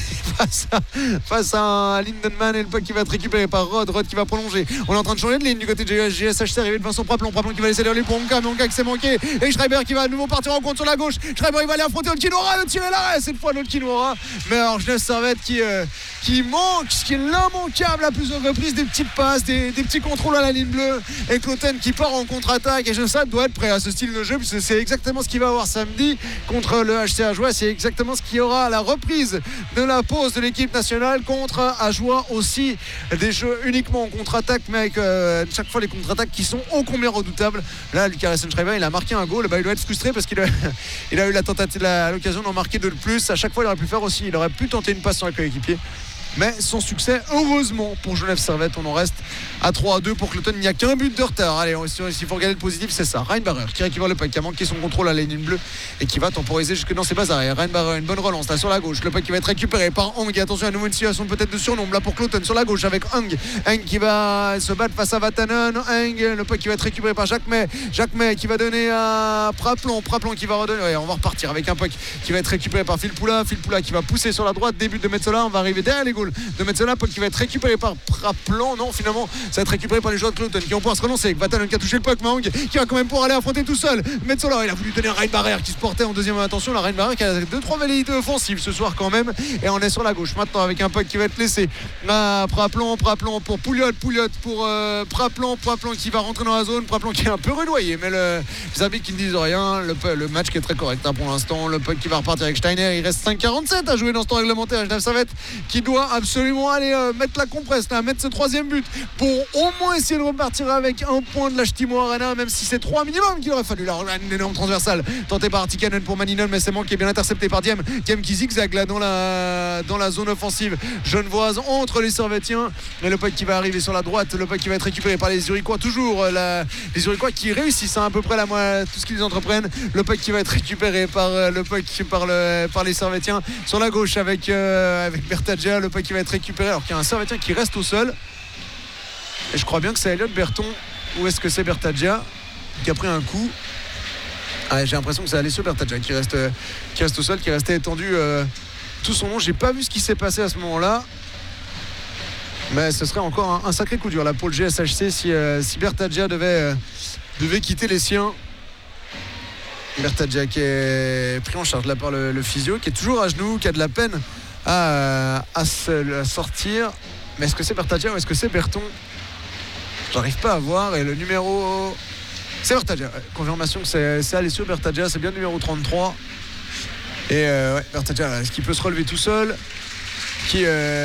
face à Lindenman, et le puck qui va être récupéré par Rod qui va prolonger. On est en train de changer de ligne du côté de GSHC, arrivé de Vincent Praplon qui va laisser derrière lui pour Onka, mais Onka qui s'est manqué, et Schreiber qui va à nouveau partir en compte sur la gauche. Schreiber, il va aller affronter Olkinora, le tir est l'arrêt cette fois d'Olkinora, mais alors Genève Servette qui manque, ce qui est l'immanquable à plusieurs reprises, des petites passes, des petits contrôles à la ligne bleue, et Cloton qui part en contre-attaque, et Genève Servette doit être prêt à ce style de jeu, puisque c'est exactement ce qu'il va avoir samedi contre le HC Ajoie. C'est exactement ce qui aura à la reprise de la pause de l'équipe nationale contre Ajoie aussi. Des jeux uniquement en contre-attaque, mais avec chaque fois les contre-attaques qui sont ô combien redoutables. Là, Lucas Schreiber, il a marqué un goal. Il doit être frustré parce qu'il a eu l'occasion d'en marquer deux de plus. À chaque fois, il aurait pu faire aussi. Il aurait pu tenter une passe sur un coéquipier. Mais sans succès, heureusement pour Genève Servette, on en reste à 3-2 pour Cloton. Il n'y a qu'un but de retard. Allez, s'il faut regarder le positif, c'est ça. Reinbarer qui récupère le puck, qui a manqué son contrôle à la ligne bleue et qui va temporiser jusque dans ses bases arrière. Reinbarer, une bonne relance là sur la gauche. Le puck qui va être récupéré par Hang. Et attention, à nouveau une situation peut-être de surnombre là pour Cloton sur la gauche avec Hang. Hang qui va se battre face à Vatanen. Hang, le puck qui va être récupéré par Jacques May qui va donner à Praplon qui va redonner. Ouais, on va repartir avec un puck qui va être récupéré par Filppula qui va pousser sur la droite. Début de Metsola, on va arriver derrière les goals de Metsola, puck qui va être récupéré par Praplon. Non, finalement ça va être récupéré par les joueurs de Cloton qui vont pouvoir se relancer. Vatanen qui a touché le puck, Hang qui va quand même pouvoir aller affronter tout seul Metsola. Il a voulu donner un Reinbarer qui se portait en deuxième intention. La Reinbarer qui a 2-3 velléités offensives ce soir quand même, et on est sur la gauche maintenant avec un puck qui va être laissé à Praplon pour Pouliot pour Praplon qui va rentrer dans la zone. Praplon qui est un peu rudoyé, mais les arbitres qui ne disent rien. Le match qui est très correct pour l'instant. Le puck qui va repartir avec Steiner. Il reste 5,47 à jouer dans ce temps réglementaire. Genève Servette qui doit absolument aller mettre la compresse là, mettre ce troisième but pour au moins essayer de repartir avec un point de la Timo Arena, même si c'est 3 minimum qu'il aurait fallu. Là, une énorme transversale tentée par Artikanen pour Maninen, mais c'est manqué, bien intercepté par Diem qui zigzague là dans la zone offensive genevoise entre les Servetiens. Et le puck qui va arriver sur la droite, le puck qui va être récupéré par les Zurichois, toujours les Zurichois qui réussissent à peu près tout ce qu'ils entreprennent. Le puck qui va être récupéré par les Servetiens sur la gauche avec Bertaggia. Le puck qui va être récupéré alors qu'il y a un Servetien qui reste au sol, et je crois bien que c'est Elliot Berton, ou est-ce que c'est Bertaggia qui a pris un coup. J'ai l'impression que c'est Alessio Bertaggia qui reste au sol, qui est resté étendu tout son long. J'ai pas vu ce qui s'est passé à ce moment-là, mais ce serait encore un sacré coup dur là pour le GSHC si Bertaggia devait quitter les siens. Bertaggia qui est pris en charge là par le physio, qui est toujours à genoux, qui a de la peine à sortir. Mais est-ce que c'est Bertaggia ou est-ce que c'est Berton? J'arrive pas à voir. Et le numéro, c'est Bertaggia. Confirmation que c'est Alessio Bertaggia, c'est bien le numéro 33. Et Bertaggia, est-ce qu'il peut se relever tout seul, qui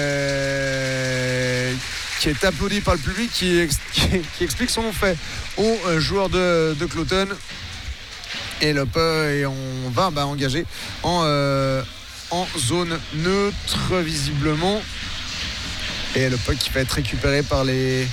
est applaudi par le public, qui explique son fait aux joueurs de Cloton. Et on va engager en zone neutre visiblement. Et le puck qui va être récupéré par les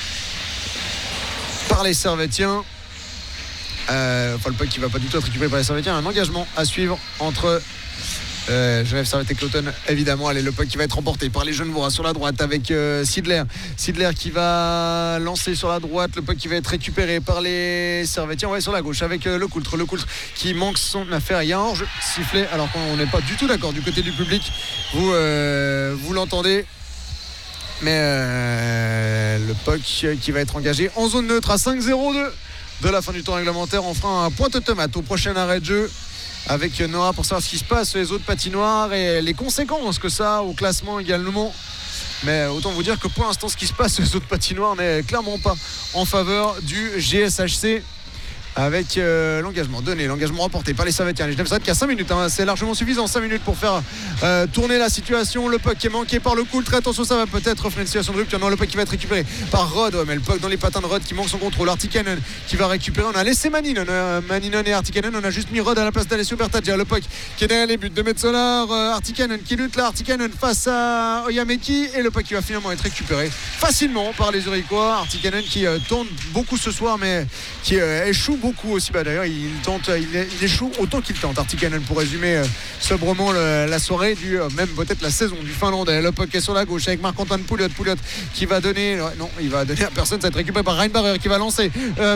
Servetiens. Le puck qui va pas du tout être récupéré par les Servetiens. Un engagement à suivre entre Genève Servette et Cloton, évidemment. Allez, le puck qui va être remporté par les Genevois sur la droite avec Sidler qui va lancer sur la droite, le puck qui va être récupéré par les Servettiens, sur la gauche avec le Coultre qui manque son affaire. Il y a un hors-jeu sifflé alors qu'on n'est pas du tout d'accord du côté du public, vous l'entendez, mais le puck qui va être engagé en zone neutre à 5-0-2 de la fin du temps réglementaire. On fera un point automate au prochain arrêt de jeu avec Noah pour savoir ce qui se passe sur les autres patinoires et les conséquences que ça a au classement également. Mais autant vous dire que pour l'instant, ce qui se passe sur les autres patinoires n'est clairement pas en faveur du GSHC. Avec l'engagement remporté par les Servettiens. Les Genève Servette qui a 5 minutes, c'est largement suffisant, 5 minutes pour faire tourner la situation. Le puck qui est manqué par le Coultre, attention, ça va peut-être offrir une situation de rupture. Non, le puck qui va être récupéré par Rod, mais le puck dans les patins de Rod qui manque son contrôle. Artikainen qui va récupérer, on a laissé Maninon et Artikainen, on a juste mis Rod à la place d'Alessio Bertaggia. Le puck qui est derrière les buts de Metsolar, Artikainen qui lutte là, Artikainen face à Oyameki, et le puck qui va finalement être récupéré facilement par les Zurichois. Artikainen qui tourne beaucoup ce soir mais qui échoue beaucoup aussi. D'ailleurs il échoue autant qu'il tente. Artikainen, pour résumer sobrement la soirée même peut-être la saison du Finlandais. Le puck est sur la gauche avec Marc-Antoine Pouliot qui va donner, non, il va donner à personne, ça va être récupéré par Reinbarer qui va lancer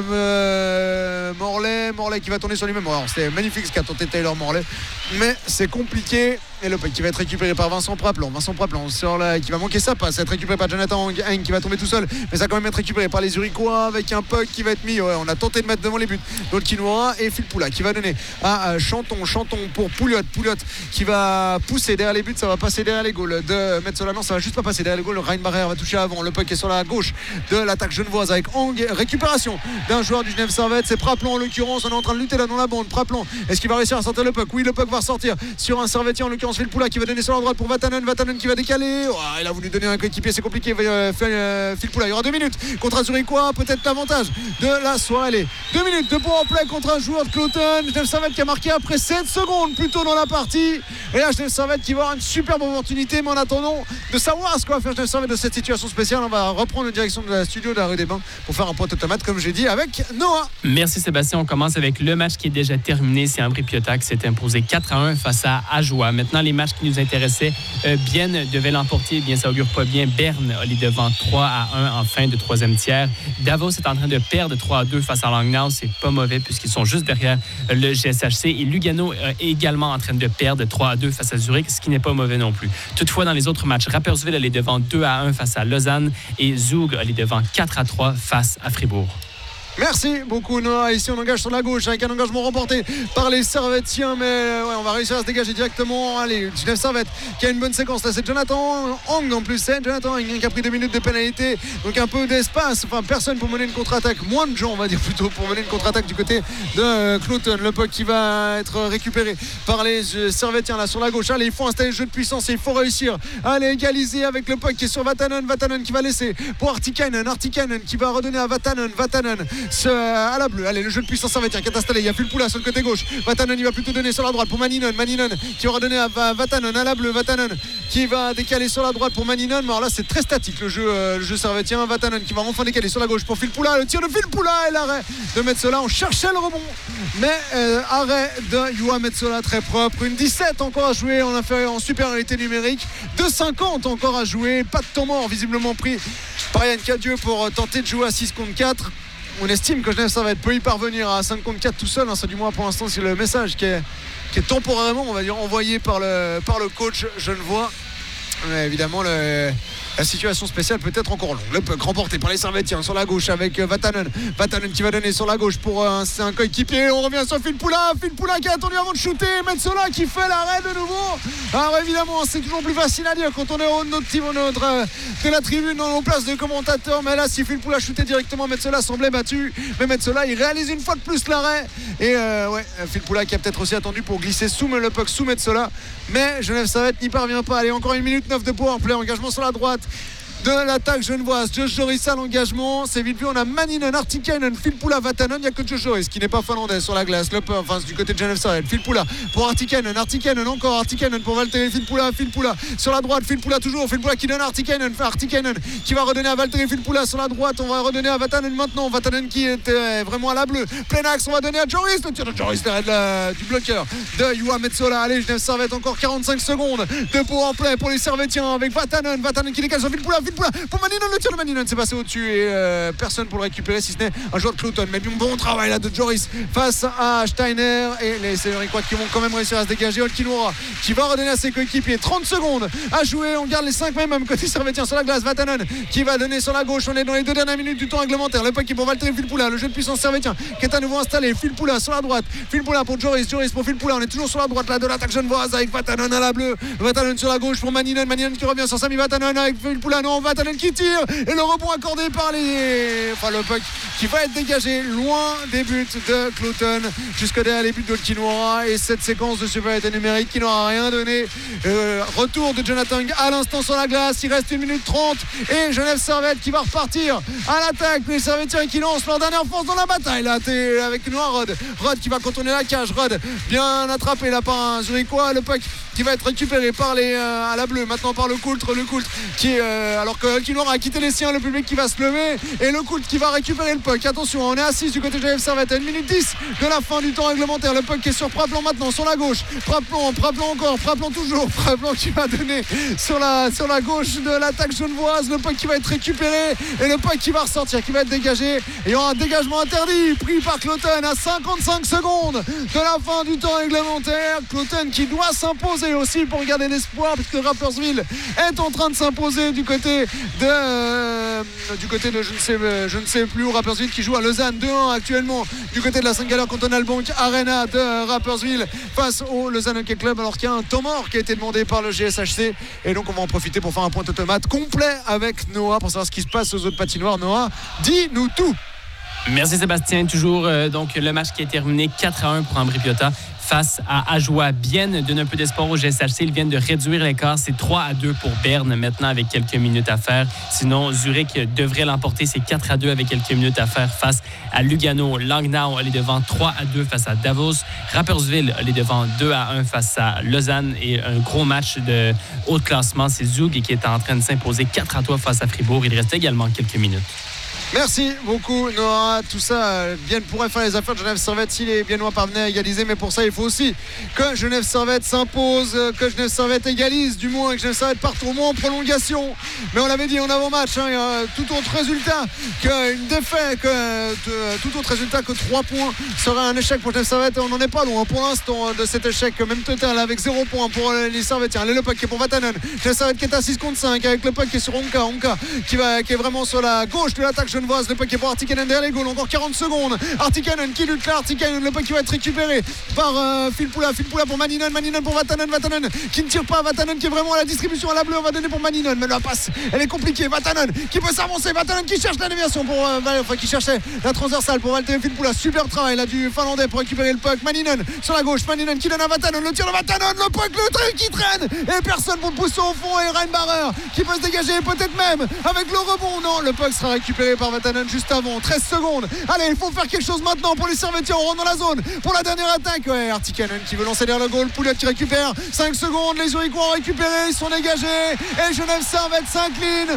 Morlaix qui va tourner sur lui-même. Alors, c'était magnifique ce qu'a tenté Taylor Morlaix, mais c'est compliqué. Et le puck qui va être récupéré par Vincent Praplon qui va manquer sa passe, ça va être récupéré par Jonathan Hein qui va tomber tout seul, mais ça va quand même être récupéré par les Zurichois avec un puck qui va être mis, on a tenté de mettre devant les buts Dolkinois, et Phil Poula qui va donner à Chanton pour Pouliot qui va pousser derrière les buts, ça va passer derrière les goals de Metsola, non ça va juste pas passer derrière les goals. Reinbarer va toucher avant, le puck est sur la gauche de l'attaque genevoise avec Hang, récupération d'un joueur du Genève Servette, c'est Praplon en l'occurrence, on est en train de lutter là dans la bande. Praplon, est-ce qu'il va réussir à sortir le puck? Oui, le puck va ressortir sur un Servettien en l'occurrence Phil Poula qui va donner sur la droite pour Vatanen qui va décaler, il a voulu donner un coéquipier, c'est compliqué. Phil Poula, il y aura 2 minutes contre un Zurichois, peut-être l'avantage de la soirée. Allez, 2 minutes de power play contre un joueur de Cloton. Genève Servette qui a marqué après 7 secondes plus tôt dans la partie, et là Genève Servette qui va avoir une superbe opportunité. Mais en attendant de savoir ce qu'on va faire Genève Servette de cette situation spéciale, on va reprendre la direction de la studio de la rue des Bains pour faire un point automate comme j'ai dit avec Noah. Merci Sébastien, on commence avec le match qui est déjà terminé. C'est Ambry Piotta qui s'est imposé 4-1 face à Ajoie. Maintenant les matchs qui nous intéressaient, Bienne devait l'emporter, bien ça augure pas bien. Berne est devant 3-1 en fin de troisième tiers. Davos est en train de perdre 3-2 face à Langnau, c'est pas mauvais puisqu'ils sont juste derrière le GSHC, et Lugano est également en train de perdre 3-2 face à Zurich, ce qui n'est pas mauvais non plus. Toutefois dans les autres matchs, Rapperswil est devant 2-1 face à Lausanne, et Zug est devant 4-3 face à Fribourg. Merci beaucoup Noah. Ici on engage sur la gauche avec un engagement remporté par les Servettiens, mais on va réussir à se dégager directement. Allez, Genève Servette qui a une bonne séquence là, c'est Jonathan Hang en plus, c'est Jonathan Hang qui a pris 2 minutes de pénalité, donc un peu d'espace, personne pour mener une contre-attaque, moins de gens on va dire plutôt pour mener une contre-attaque du côté de Cloton. Le puck qui va être récupéré par les Servettiens là sur la gauche. Allez, il faut installer le jeu de puissance et il faut réussir à égaliser avec le puck qui est sur Vatanen qui va laisser pour Artikainen qui va redonner à Vatanen à la bleue. Allez, le jeu de puissance Servettien qui est installé, il y a plus le Poula sur le côté gauche. Vatanen il va plutôt donner sur la droite pour Maninon qui va redonner à Vatanen à la bleue. Vatanen qui va décaler sur la droite pour Maninon, mais alors là c'est très statique le jeu Servettien. Vatanen qui va enfin décaler sur la gauche pour Phil Poula, le tir de Phil Poula et l'arrêt de Metsola. On cherchait le rebond, mais arrêt de Juha Metsola très propre. Une 17 encore à jouer en supériorité numérique, 2,50 encore à jouer, pas de temps mort visiblement pris par Yann Cadieux pour tenter de jouer à 6 contre 4. On estime que Genève Servette peut y parvenir à 5 contre 4 tout seul, c'est du moins pour l'instant c'est le message qui est temporairement on va dire envoyé par le coach genevois. Mais évidemment la situation spéciale peut être encore longue. Le puck remporté par les Servettiens sur la gauche avec Vatanen qui va donner sur la gauche pour un coéquipier. On revient sur Phil Poula qui a attendu avant de shooter. Metsola qui fait l'arrêt de nouveau. Alors évidemment c'est toujours plus facile à dire quand on est au notre team de la tribune en place de commentateurs, mais là si Phil Poula shootait directement, Metsola semblait battu, mais Metsola il réalise une fois de plus l'arrêt, et Phil Poula qui a peut-être aussi attendu pour glisser le puck sous Metsola, mais Genève Servette n'y parvient pas. Allez, encore 1 minute 9 de powerplay, engagement sur la droite de l'attaque genevoise. Josh Joris à l'engagement, c'est vite vu. On a Maninen, Artikainen, Filppula, Vatanen. Il n'y a que Josh Joris qui n'est pas finlandais sur la glace. Enfin, du côté de Genève Servette. Filppula pour Artikainen, encore Artikainen pour Valtteri Filppula sur la droite, Filppula toujours, Filppula qui donne à Artikainen qui va redonner à Valtteri Filppula sur la droite. On va redonner à Vatanen maintenant. Vatanen qui était vraiment à la bleue. Plein axe, on va donner à Joris. Le tir de Joris derrière du bloqueur de Juha Metsola. Allez, Genève Servette, encore 45 secondes de power play pour les Servettiens avec Vatanen qui dégage sur Filppula pour Maninen. Le tir de Maninen s'est passé au-dessus et personne pour le récupérer si ce n'est un joueur de Clouton. Mais bon travail là de Joris face à Steiner et les Sévéricois qui vont quand même réussir à se dégager. Olkinuora qui va redonner à ses coéquipiers 30 secondes à jouer. On garde les 5 même côté Servettien sur la glace. Vatanen qui va donner sur la gauche. On est dans les 2 dernières minutes du temps réglementaire. Le puck est pour Valtteri Filppula, le jeu de puissance Servettien qui est à nouveau installé. Filppula sur la droite, Filppula pour Joris pour Filppula. On est toujours sur la droite là de l'attaque genevoise avec Vatanen à la bleue, Vatanen sur la gauche pour Maninen qui revient sur Sami Vatanen avec Filppula. Non, Vatanen qui tire et le rebond accordé par le puck qui va être dégagé loin des buts de Clouton jusque derrière les buts d'Olkinuora. Et cette séquence de supériorité numérique qui n'aura rien donné. Retour de Jonathan à l'instant sur la glace. Il reste 1 minute 30 et Genève Servette qui va repartir à l'attaque. Les Servettiens qui lancent leur dernière force dans la bataille là, avec Noah Rod qui va contourner la cage. Rod bien attrapé là par un Zurichois. Le puck qui va être récupéré par à la bleue maintenant par le Coultre qui alors que Olkinuora a quitté les siens. Le public qui va se lever et le Coultre qui va récupérer le puck. Attention, on est à 6 du côté de Genève Servette à 1 minute 10 de la fin du temps réglementaire. Le puck qui est sur Praplan maintenant sur la gauche. Praplan toujours. Praplan qui va donner sur la gauche de l'attaque genevoise. Le puck qui va être récupéré et le puck qui va ressortir, qui va être dégagé. Et il y aura un dégagement interdit pris par Clouton à 55 secondes de la fin du temps réglementaire. Clouton qui doit s'imposer aussi pour garder l'espoir puisque Rapperswil est en train de s'imposer du côté de je ne sais plus où. Rapperswil qui joue à Lausanne 2-1 actuellement du côté de la St-Galler Cantonal Bank Arena de Rapperswil face au Lausanne Hockey Club, alors qu'il y a un temps mort qui a été demandé par le GSHC. Et donc on va en profiter pour faire un point automate complet avec Noah pour savoir ce qui se passe aux autres patinoires. Noah, dis-nous tout. Merci Sébastien. Toujours donc le match qui est terminé 4-1 pour Ambri Piotta face à Ajoie Bienne. Donne un peu d'espoir au GSHC. Ils viennent de réduire l'écart. C'est 3-2 pour Berne maintenant avec quelques minutes à faire. Sinon, Zurich devrait l'emporter. C'est 4-2 avec quelques minutes à faire face à Lugano. Langnau, elle est devant 3-2 face à Davos. Rapperswil, elle est devant 2-1 face à Lausanne. Et un gros match de haut classement, c'est Zug qui est en train de s'imposer 4-3 face à Fribourg. Il reste également quelques minutes. Merci beaucoup Noah. Tout ça, Bienne pourrait faire les affaires de Genève Servette si les Biennois parvenaient à égaliser, mais pour ça il faut aussi que Genève Servette s'impose, que Genève Servette égalise du moins, que Genève Servette parte au moins en prolongation. Mais on l'avait dit en avant-match, tout autre résultat qu'une défaite, tout autre résultat que 3 points serait un échec pour Genève Servette. On n'en est pas loin pour l'instant de cet échec, même total avec 0 points pour les Servettiens. Allez, le puck qui est pour Vatanen, Genève Servette qui est à 6 contre 5 avec le puck qui est sur Onka qui est vraiment sur la gauche de l'attaque genevoise. Le puck est pour Artikainen derrière les goals, encore 40 secondes. Artikainen qui lutte là, le puck qui va être récupéré par Filppula pour Maninen pour Vatanen qui ne tire pas, Vatanen qui est vraiment à la distribution à la bleue. On va donner pour Maninen, mais la passe elle est compliquée. Vatanen qui peut s'avancer, Vatanen qui cherche la déviation qui cherchait la transversale pour Valtteri Filppula. Super travail là du Finlandais pour récupérer le puck. Maninen sur la gauche, Maninen qui donne à Vatanen, le tir de Vatanen, le puck, le trait qui traîne et personne pour le pousser au fond. Et Reinbarer qui peut se dégager peut-être même avec le rebond. Non, le puck sera récupéré par Vatanen juste avant. 13 secondes. Allez, il faut faire quelque chose maintenant pour les Servettiens. On rentre dans la zone pour la dernière attaque. Ouais, Artikainen qui veut lancer derrière le goal. Pouliot qui récupère. 5 secondes. Les Zurichois ont récupéré. Ils sont dégagés. Et Genève Servette s'incline.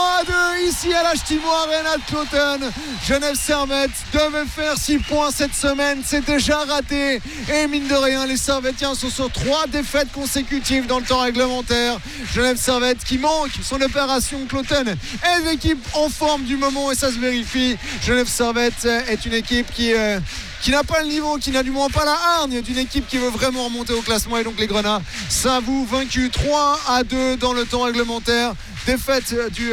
3-2 ici à l'Htimo Arena de Clouton. Genève Servette devait faire 6 points cette semaine. C'est déjà raté. Et mine de rien, les Servettiens sont sur 3 défaites consécutives dans le temps réglementaire. Genève Servette qui manque son opération Clouton est l'équipe en forme du moment et ça se vérifie. Genève Servette est une équipe qui n'a pas le niveau, qui n'a du moins pas la hargne d'une équipe qui veut vraiment remonter au classement. Et donc les Grenats s'avouent vaincus 3-2 dans le temps réglementaire. Défaite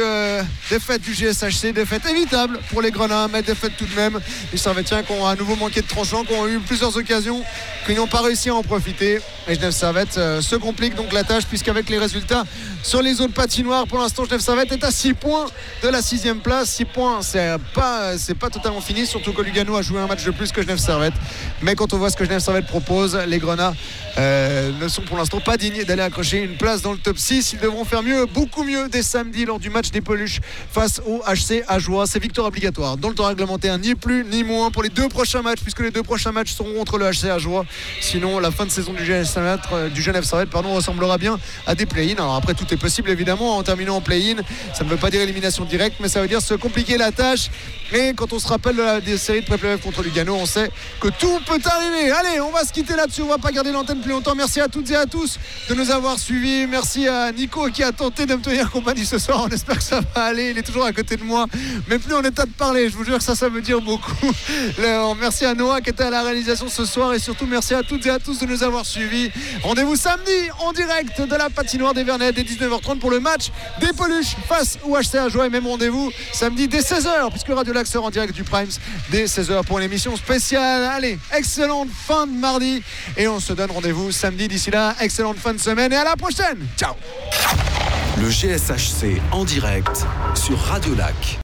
du GSHC, défaite évitable pour les Grenats, mais défaite tout de même. Les Servettiens qui ont à nouveau manqué de tranchant, qui ont eu plusieurs occasions, qui n'ont pas réussi à en profiter. Et Genève Servette se complique donc la tâche, puisqu'avec les résultats sur les autres patinoires, pour l'instant Genève Servette est à 6 points de la 6e place. 6 points, c'est pas totalement fini, surtout que Lugano a joué un match de plus que Genève Servette. Mais quand on voit ce que Genève Servette propose, les Grenats ne sont pour l'instant pas dignes d'aller accrocher une place dans le top 6. Ils devront faire mieux, beaucoup mieux dès samedi lors du match des Peluches face au HC Ajoie. C'est victoire obligatoire dans le temps réglementaire, ni plus ni moins pour les 2 prochains matchs, puisque les 2 prochains matchs seront contre le HC Ajoie. Sinon, la fin de saison du Genève Servette ressemblera bien à des play-in. Alors après, tout est possible évidemment en terminant en play-in. Ça ne veut pas dire élimination directe, mais ça veut dire se compliquer la tâche. Et quand on se rappelle des séries de pré-playoff contre Lugano, on sait que tout peut arriver. Allez, on va se quitter là-dessus, on va pas garder l'antenne plus longtemps. Merci à toutes et à tous de nous avoir suivis. Merci à Nico qui a tenté de me tenir compagnie ce soir. On espère que ça va aller. Il est toujours à côté de moi, mais plus en état de parler. Je vous jure que ça veut dire beaucoup. Merci à Noah qui était à la réalisation ce soir, et surtout merci à toutes et à tous de nous avoir suivis. Rendez-vous samedi en direct de la patinoire des Vernets dès 19h30 pour le match des Peluches face au HC Ajoie, et même rendez-vous samedi dès 16h puisque Radio Lac sera en direct du Primes dès 16h pour une émission spéciale. Allez, excellente fin de mardi et on se donne rendez-vous samedi. D'ici là, excellente fin de semaine et à la prochaine. Ciao. Le GSHC en direct sur Radio Lac.